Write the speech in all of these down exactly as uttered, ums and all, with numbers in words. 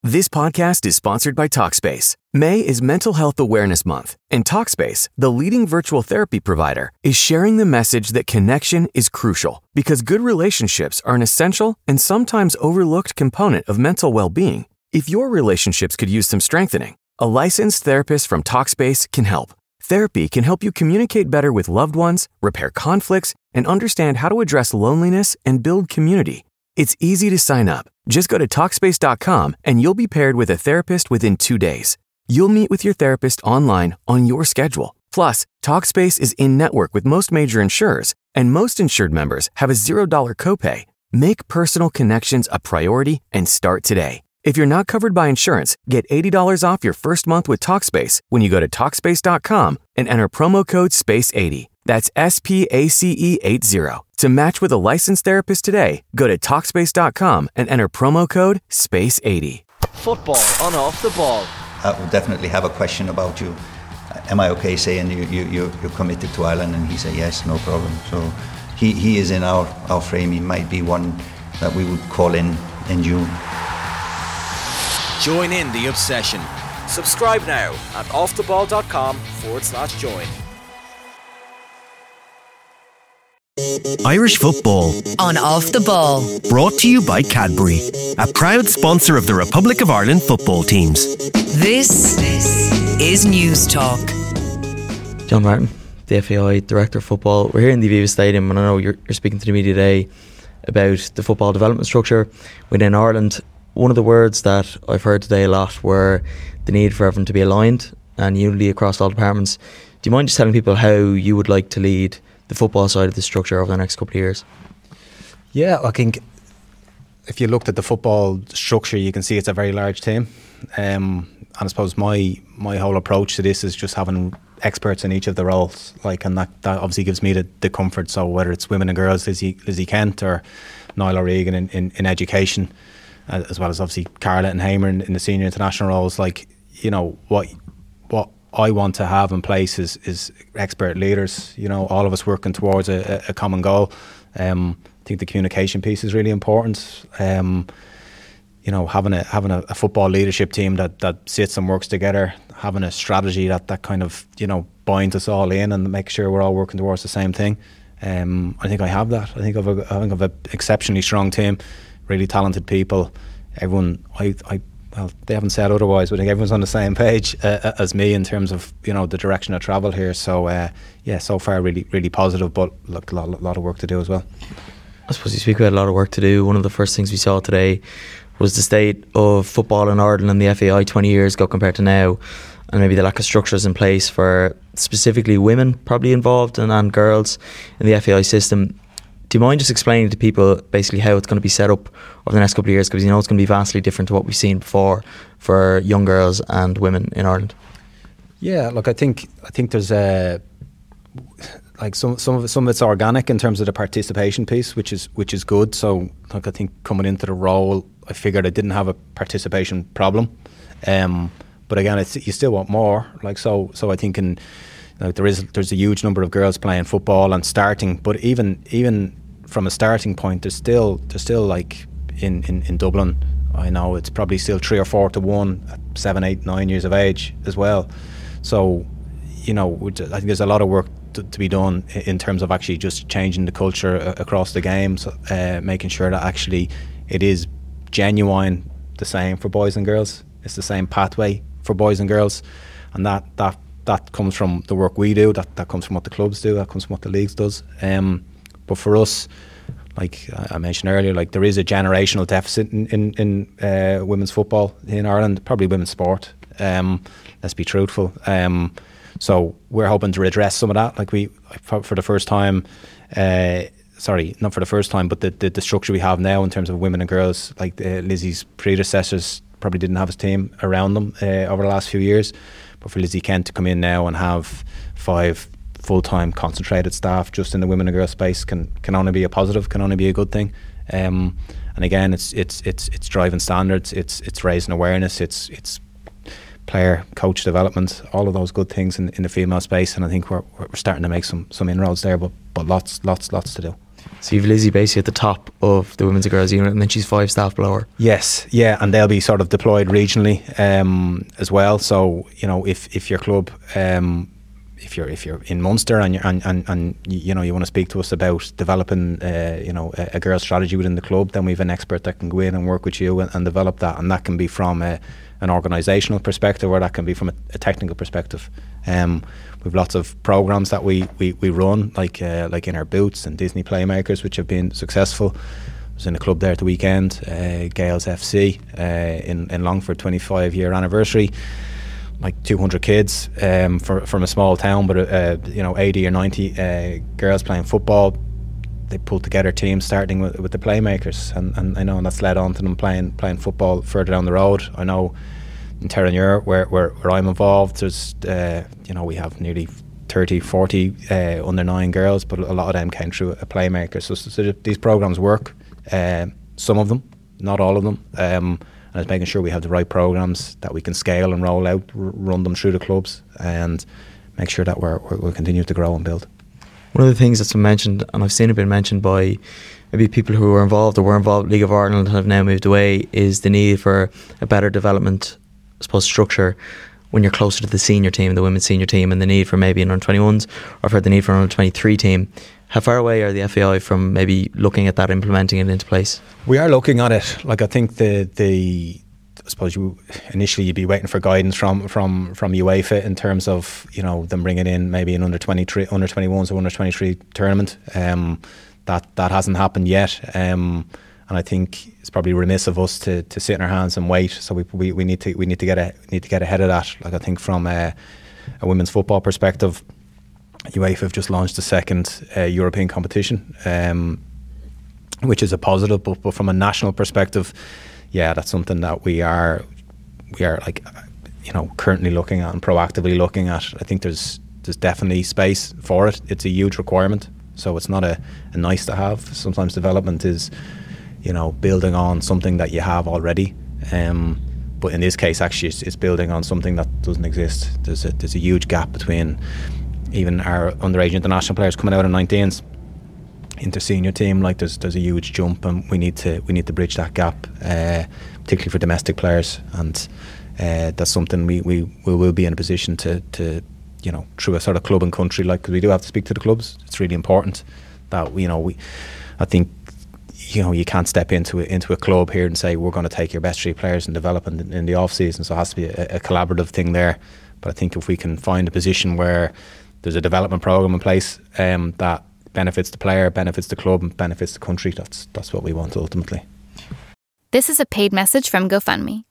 This podcast is sponsored by Talkspace. May is Mental Health Awareness Month, and Talkspace, the leading virtual therapy provider, is sharing the message that connection is crucial because good relationships are an essential and sometimes overlooked component of mental well-being. If your relationships could use some strengthening, a licensed therapist from Talkspace can help. Therapy can help you communicate better with loved ones, repair conflicts, and understand how to address loneliness and build community. It's easy to sign up. Just go to Talkspace dot com and you'll be paired with a therapist within two days. You'll meet with your therapist online on your schedule. Plus, Talkspace is in-network with most major insurers, and most insured members have a zero dollars copay. Make personal connections a priority and start today. If you're not covered by insurance, get eighty dollars off your first month with Talkspace when you go to Talkspace dot com and enter promo code space eighty. That's S P A C E eighty. To match with a licensed therapist today, go to Talkspace dot com and enter promo code space eighty. Football on Off the Ball. I will definitely have a question about you. Am I okay saying you, you, you, you're committed to Ireland? And he said, yes, no problem. So he, he is in our, our frame. He might be one that we would call in in June. Join in the obsession. Subscribe now at offtheball.com forward slash join. Irish football on Off the Ball. Brought to you by Cadbury, a proud sponsor of the Republic of Ireland football teams. This is News Talk. John Martin, the F A I Director of Football. We're here in the Aviva Stadium, and I know you're, you're speaking to the media today about the football development structure within Ireland. One of the words that I've heard today a lot were the need for everyone to be aligned and unity across all departments. Do you mind just telling people how you would like to lead the football side of the structure over the next couple of years? Yeah, I think if you looked at the football structure, you can see it's a very large team. Um, and I suppose my my whole approach to this is just having experts in each of the roles, like, and that, that obviously gives me the, the comfort. So whether it's women and girls, Lizzie, Lizzie Kent, or Niall O'Regan in, in, in education, uh, as well as obviously Carla and Hamer in, in the senior international roles, like, you know, what what I want to have in place is, is expert leaders, you know, all of us working towards a, a common goal. Um, I think the communication piece is really important. Um, you know, having a having a, a football leadership team that, that sits and works together, having a strategy that, that kind of, you know, binds us all in and make sure we're all working towards the same thing. Um, I think I have that. I think I've a, I think I've an exceptionally strong team, really talented people. Everyone, I, I well, they haven't said otherwise, but I think everyone's on the same page uh, as me in terms of, you know, the direction of travel here. So uh, yeah, so far really really positive, but look, a lot, a lot of work to do as well. I suppose you speak about a lot of work to do. One of the first things we saw today was the state of football in Ireland and the F A I twenty years ago compared to now, and maybe the lack of structures in place for specifically women probably involved and, and girls in the F A I system. Do you mind just explaining to people basically how it's going to be set up over the next couple of years? Because you know it's going to be vastly different to what we've seen before for young girls and women in Ireland. Yeah, look, I think I think there's a like some some of it, some of it's organic in terms of the participation piece, which is which is good. So like I think coming into the role, I figured I didn't have a participation problem, um, but again, it's, you still want more. Like so, so I think in like there is there's a huge number of girls playing football and starting, but even even from a starting point, there's still there's still like in, in, in Dublin, I know it's probably still three or four to one at seven, eight, nine years of age as well. So, you know, I think there's a lot of work to, to be done in terms of actually just changing the culture across the games, uh, making sure that actually it is genuine, the same for boys and girls. It's the same pathway for boys and girls, and that that that comes from the work we do. That that comes from what the clubs do. That comes from what the leagues does. Um, but for us, like I mentioned earlier, like there is a generational deficit in in, in uh, women's football in Ireland, probably women's sport. Um, let's be truthful. Um, so we're hoping to redress some of that. Like we, for, for the first time, uh, sorry, not for the first time, but the, the the structure we have now in terms of women and girls, like uh, Lizzie's predecessors probably didn't have his team around them uh, over the last few years. But for Lizzie Kent to come in now and have five full-time concentrated staff just in the women and girls space can can only be a positive, can only be a good thing. Um, and again, it's it's it's it's driving standards, it's it's raising awareness, it's it's player coach development, all of those good things in, in the female space. And I think we're we're starting to make some some inroads there, but but lots lots lots to do. So you've Lizzie basically at the top of the women's and girls unit, and then she's five staff below her. Yes, yeah, and they'll be sort of deployed regionally um, as well. So you know, if if your club, um, if you're if you're in Munster and you're, and, and and you know you want to speak to us about developing, uh, you know, a, a girls' strategy within the club, then we have an expert that can go in and work with you and, and develop that, and that can be from a, an organisational perspective, or that can be from a, a technical perspective. Um, we've lots of programs that we, we, we run, like uh, like in our boots and Disney Playmakers, which have been successful. I was in a club there at the weekend, uh, Gales F C uh, in in Longford, twenty-five year anniversary. Like two hundred kids um, for, from a small town, but uh, you know, eighty or ninety uh, girls playing football. They pulled together teams starting with, with the Playmakers, and, and I know and that's led on to them playing playing football further down the road. I know in Terranure, where, where where I'm involved, there's uh, you know, we have nearly thirty, forty uh, under nine girls, but a lot of them came through a Playmaker. So, so, so these programs work. Uh, some of them, not all of them. Um, and it's making sure we have the right programs that we can scale and roll out, r- run them through the clubs, and make sure that we're, we're, we'll continue to grow and build. One of the things that's been mentioned, and I've seen it been mentioned by maybe people who were involved or were involved in League of Ireland and have now moved away, is the need for a better development, I suppose, structure when you're closer to the senior team, the women's senior team, and the need for maybe an under twenty-ones, or I've heard the need for an under twenty-three team. How far away are the F A I from maybe looking at that, implementing it into place? We are looking at it. Like, I think the the I suppose you initially you'd be waiting for guidance from from from UEFA in terms of, you know, them bringing in maybe an under twenty-three, under twenty-ones or under twenty-three tournament. Um, that that hasn't happened yet. Um, and I think it's probably remiss of us to, to sit in our hands and wait. So we we, we need to we need to get a, need to get ahead of that. Like, I think from a, a women's football perspective, UEFA have just launched the second uh, European competition, um, which is a positive. But, but from a national perspective, yeah, that's something that we are we are like, you know, currently looking at and proactively looking at. I think there's there's definitely space for it. It's a huge requirement, so it's not a, a nice to have. Sometimes development is, you know, building on something that you have already. Um, but in this case, actually, it's, it's building on something that doesn't exist. There's a there's a huge gap between even our underage international players coming out of nineteens into senior team. Like, there's there's a huge jump, and we need to we need to bridge that gap, uh, particularly for domestic players. And uh, that's something we, we we will be in a position to to you know, through a sort of club and country, like, because we do have to speak to the clubs. It's really important that, you know, we I think, you know, you can't step into a, into a club here and say we're going to take your best three players and develop in, in the off season. So it has to be a, a collaborative thing there. But I think if we can find a position where there's a development program in place um, that benefits the player, benefits the club, and benefits the country, that's that's what we want ultimately. This is a paid message from GoFundMe.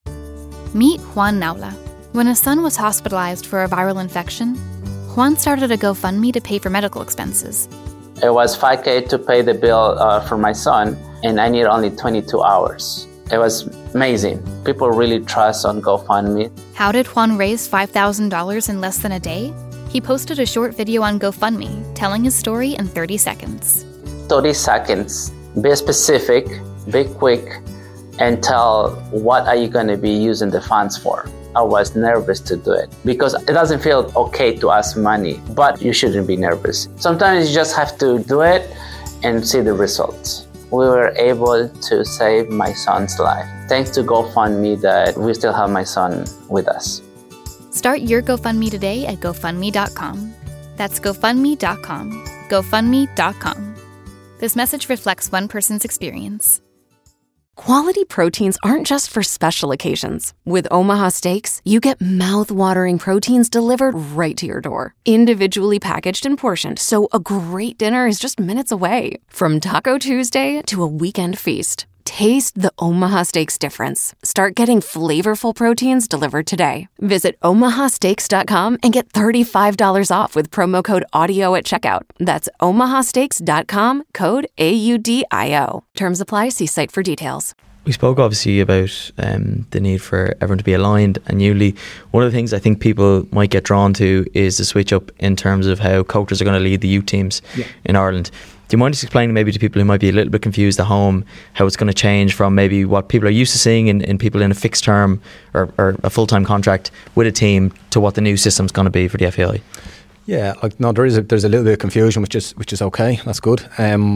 Meet Juan Naula. When his son was hospitalized for a viral infection, Juan started a GoFundMe to pay for medical expenses. It was five K to pay the bill uh, for my son, and I need only twenty-two hours. It was amazing. People really trust on GoFundMe. How did Juan raise five thousand dollars in less than a day? He posted a short video on GoFundMe telling his story in thirty seconds. thirty seconds. Be specific, be quick, and tell what are you going to be using the funds for. I was nervous to do it because it doesn't feel okay to ask money, but you shouldn't be nervous. Sometimes you just have to do it and see the results. We were able to save my son's life. Thanks to GoFundMe that we still have my son with us. Start your GoFundMe today at GoFundMe dot com. That's GoFundMe dot com. GoFundMe dot com. This message reflects one person's experience. Quality proteins aren't just for special occasions. With Omaha Steaks, you get mouth-watering proteins delivered right to your door, individually packaged and portioned, so a great dinner is just minutes away. From Taco Tuesday to a weekend feast, taste the Omaha Steaks difference. Start getting flavorful proteins delivered today. Visit omaha steaks dot com and get thirty-five dollars off with promo code AUDIO at checkout. That's omaha steaks dot com, code A U D I O. Terms apply. See site for details. We spoke obviously about um, the need for everyone to be aligned, and usually one of the things I think people might get drawn to is the switch up in terms of how coaches are going to lead the youth teams yeah. in Ireland. Do you mind just explaining maybe to people who might be a little bit confused at home how it's going to change from maybe what people are used to seeing in, in people in a fixed term or, or a full-time contract with a team to what the new system's going to be for the F A I? Yeah, like no, there is a, there's a little bit of confusion, which is which is okay. That's good. Um,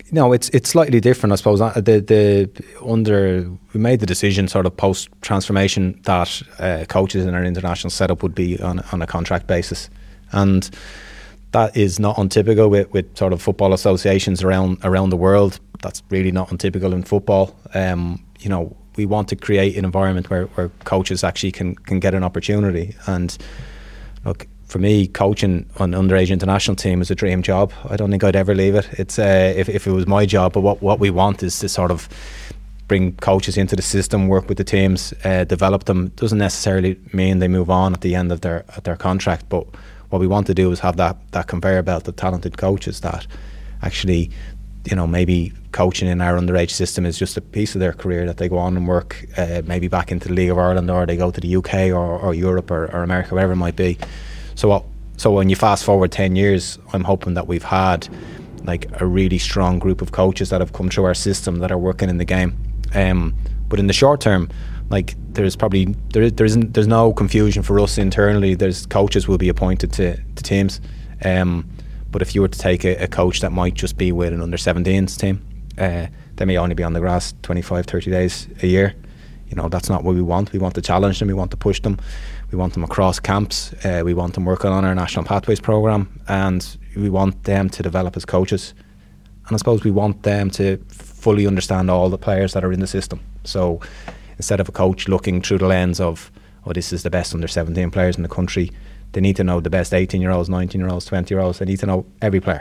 No, it's it's slightly different, I suppose. Uh, The the under we made the decision sort of post transformation that uh, coaches in our international setup would be on on a contract basis, and that is not untypical with, with sort of football associations around around the world. That's really not untypical in football. Um, you know, we want to create an environment where, where coaches actually can can get an opportunity. And look, for me, coaching an underage international team is a dream job. I don't think I'd ever leave it. It's uh, if if it was my job, but what what we want is to sort of bring coaches into the system, work with the teams, uh, develop them. Doesn't necessarily mean they move on at the end of their at their contract, but what we want to do is have that that conveyor belt of talented coaches that actually, you know, maybe coaching in our underage system is just a piece of their career that they go on and work uh, maybe back into the League of Ireland, or they go to the U K or, or Europe or, or America, whatever it might be. So what, so when you fast forward ten years, I'm hoping that we've had like a really strong group of coaches that have come through our system that are working in the game. Um, but in the short term, like there's probably there there isn't there's no confusion for us internally. There's coaches will be appointed to, to teams. Um, but if you were to take a, a coach that might just be with an under seventeens team, uh, they may only be on the grass twenty-five, thirty days a year. You know, that's not what we want. We want to challenge them. We want to push them. We want them across camps. Uh, we want them working on our National Pathways programme, and we want them to develop as coaches. And I suppose we want them to fully understand all the players that are in the system. So instead of a coach looking through the lens of, oh, this is the best under seventeen players in the country, they need to know the best eighteen year olds, nineteen year olds, twenty year olds. They need to know every player,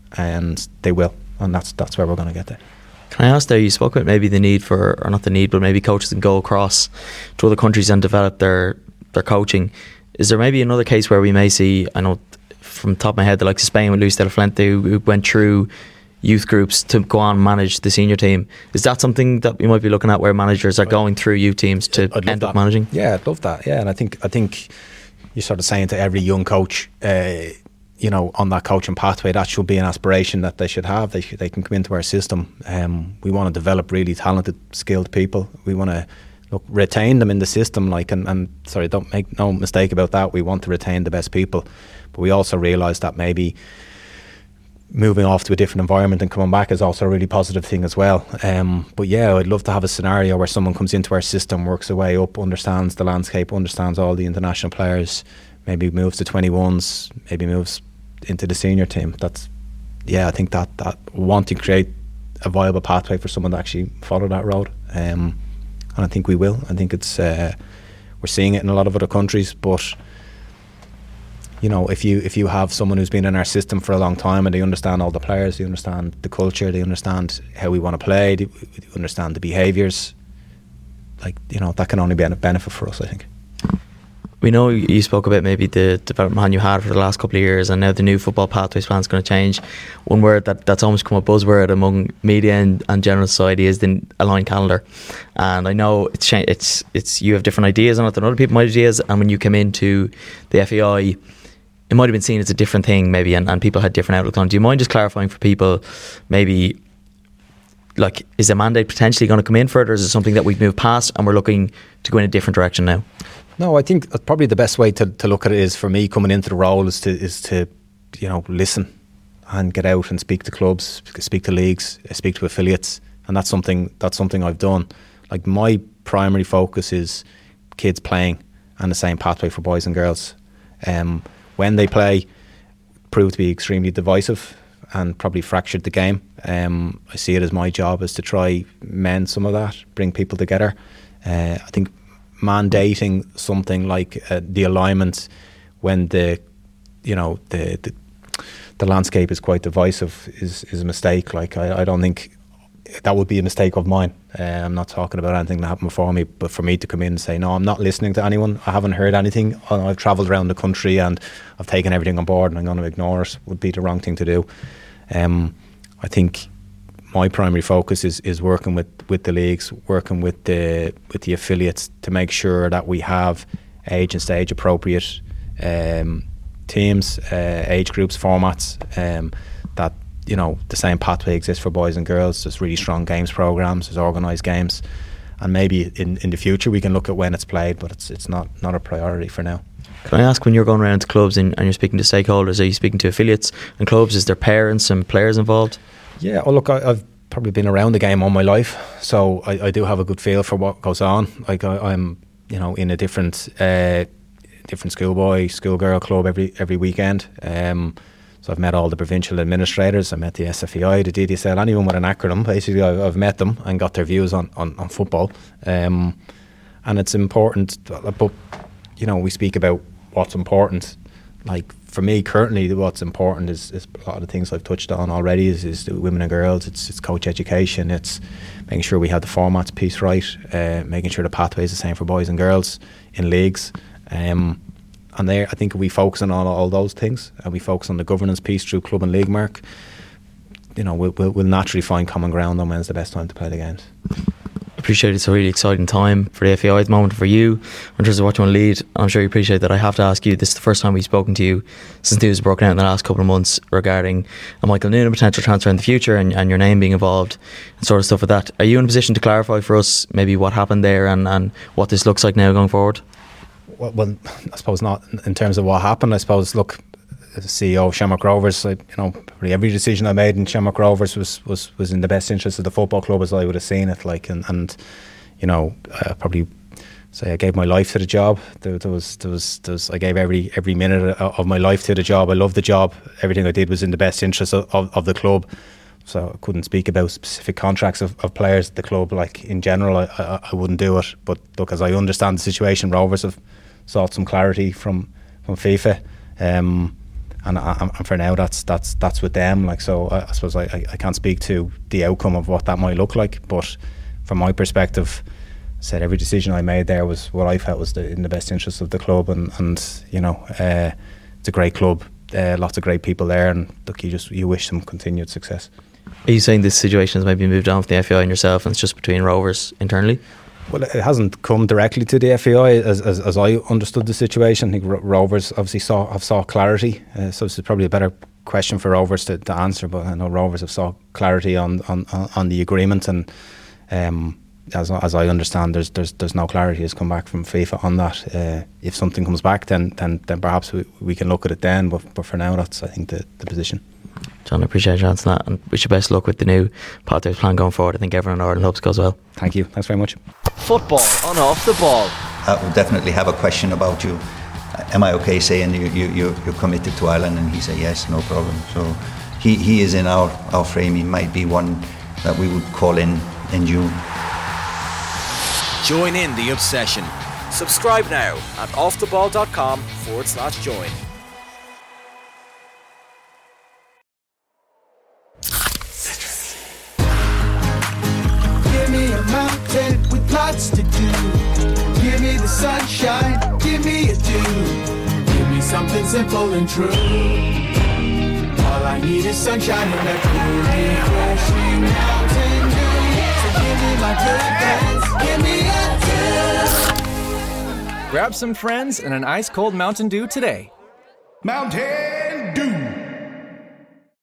and they will. And that's that's where we're going to get there. Can I ask there, you spoke about maybe the need for, or not the need, but maybe coaches can go across to other countries and develop their, their coaching. Is there maybe another case where we may see, I know from the top of my head, the likes of Spain with Luis de la Fuente, who, who went through youth groups to go on and manage the senior team. Is that something that we might be looking at, where managers are going through youth teams to end up managing? Yeah, I'd love that. Yeah, and I think I think you're sort of saying to every young coach, uh, you know, on that coaching pathway, that should be an aspiration that they should have. They should, they can come into our system. Um, we want to develop really talented, skilled people. We want to look retain them in the system. Like, and, and sorry, don't make no mistake about that. We want to retain the best people, but we also realise that maybe moving off to a different environment and coming back is also a really positive thing as well. Um, but yeah, I'd love to have a scenario where someone comes into our system, works their way up, understands the landscape, understands all the international players, maybe moves to twenty-ones, maybe moves into the senior team. That's, yeah, I think that, that want to create a viable pathway for someone to actually follow that road. Um, and I think we will. I think it's, uh, we're seeing it in a lot of other countries, but you know, if you if you have someone who's been in our system for a long time and they understand all the players, they understand the culture, they understand how we want to play, they understand the behaviours, like, you know, that can only be a benefit for us, I think. We know you spoke about maybe the development plan you had for the last couple of years, and now the new football pathways plan is going to change. One word that, that's almost come a buzzword among media and, and general society is the aligned calendar. And I know it's it's it's you have different ideas on it than other people might have ideas. And when you came into the F A I, it might have been seen as a different thing maybe, and, and people had different outlooks on it. Do you mind just clarifying for people, maybe, like, is a mandate potentially going to come in further, or is it something that we've moved past and we're looking to go in a different direction now? No, I think probably the best way to, to look at it is, for me, coming into the role is to is to you know listen and get out and speak to clubs, speak to leagues, speak to affiliates, and that's something that's something I've done. Like, my primary focus is kids playing and the same pathway for boys and girls. Um, when they play, proved to be extremely divisive and probably fractured the game. Um, I see it as my job is to try mend some of that, bring people together. Uh, I think mandating something like uh, the alignment when the you know the, the the landscape is quite divisive is is a mistake. Like, I, I don't think that would be a mistake of mine. uh, I'm not talking about anything that happened before me, but for me to come in and say, no, I'm not listening to anyone, I haven't heard anything, I've travelled around the country and I've taken everything on board and I'm going to ignore it, would be the wrong thing to do. um, I think my primary focus is, is working with, with the leagues, working with the with the affiliates to make sure that we have age and stage appropriate um, teams, uh, age groups, formats, um, that, you know, the same pathway exists for boys and girls. There's really strong games programs, there's organised games, and maybe in, in the future we can look at when it's played, but it's it's not, not a priority for now. Can I ask, when you're going around to clubs and, and you're speaking to stakeholders, are you speaking to affiliates and clubs? Is there parents and players involved? Yeah, well, look, I, I've probably been around the game all my life, so I, I do have a good feel for what goes on. Like I, I'm, you know, in a different, uh, different schoolboy, schoolgirl club every every weekend. Um, so I've met all the provincial administrators. I met the S F E I, the D D S L, anyone with an acronym. Basically, I've, I've met them and got their views on on, on football. Um, and it's important, but you know, we speak about what's important. Like for me currently, what's important is, is a lot of the things I've touched on already. Is, is the women and girls. It's it's coach education. It's making sure we have the formats piece right. Uh, making sure the pathway is the same for boys and girls in leagues. Um, and there, I think if we focus on all, all those things, and we focus on the governance piece through club and league mark, you know, we'll, we'll, we'll naturally find common ground on when's the best time to play the games. Appreciate it's a really exciting time for the F A I at the moment for you in terms of what you want to lead. I'm sure you appreciate that. I have to ask you, this is the first time we've spoken to you since news has broken out in the last couple of months regarding a Michael Noonan potential transfer in the future and, and your name being involved and sort of stuff like that. Are you in a position to clarify for us maybe what happened there and, and what this looks like now going forward? Well, well, I suppose not in terms of what happened. I suppose, look, as C E O of Shamrock Rovers, I, you know, probably every decision I made in Shamrock Rovers was, was, was in the best interest of the football club as I would have seen it. Like, and, and you know, I probably say I gave my life to the job. There, there was, there was, there was, I gave every every minute of my life to the job. I loved the job. Everything I did was in the best interest of, of, of the club. So I couldn't speak about specific contracts of, of players at the club. Like in general, I, I, I wouldn't do it. But look, as I understand the situation, Rovers have sought some clarity from from FIFA. Um, And, and for now, that's that's that's with them. Like, so I, I suppose I, I can't speak to the outcome of what that might look like. But from my perspective, I said every decision I made there was what I felt was the, in the best interest of the club. And, and you know, uh, it's a great club, uh, lots of great people there, and look, you just you wish them continued success. Are you saying this situation has maybe moved on from the F A I and yourself, and it's just between Rovers internally? Well, it hasn't come directly to the F A I as, as, as I understood the situation. I think Ro- Rovers obviously saw have sought clarity, uh, so it's probably a better question for Rovers to, to answer. But I know Rovers have sought clarity on on, on the agreement, and um, as as I understand, there's there's there's no clarity has come back from FIFA on that. Uh, if something comes back, then then then perhaps we, we can look at it then. But but for now, that's I think the, the position. John, I appreciate your answer that, and wish you best luck with the new pathways plan going forward. I think everyone in Ireland hopes it goes well. Thank you. Thanks very much. Football on Off the Ball. I will definitely have a question about you. Am I okay saying you, you, you, you're committed to Ireland? And he said, yes, no problem. So he, he is in our, our frame. He might be one that we would call in in June. Join in the obsession. Subscribe now at offtheball.com forward slash join. Give me a mountain with lots to do. Give me the sunshine, give me a dew. Give me something simple and true. All I need is sunshine and a cool, refreshing mountain dew. So give me my good friends, give me a dew. Grab some friends and an ice cold Mountain Dew today. Mountain Dew.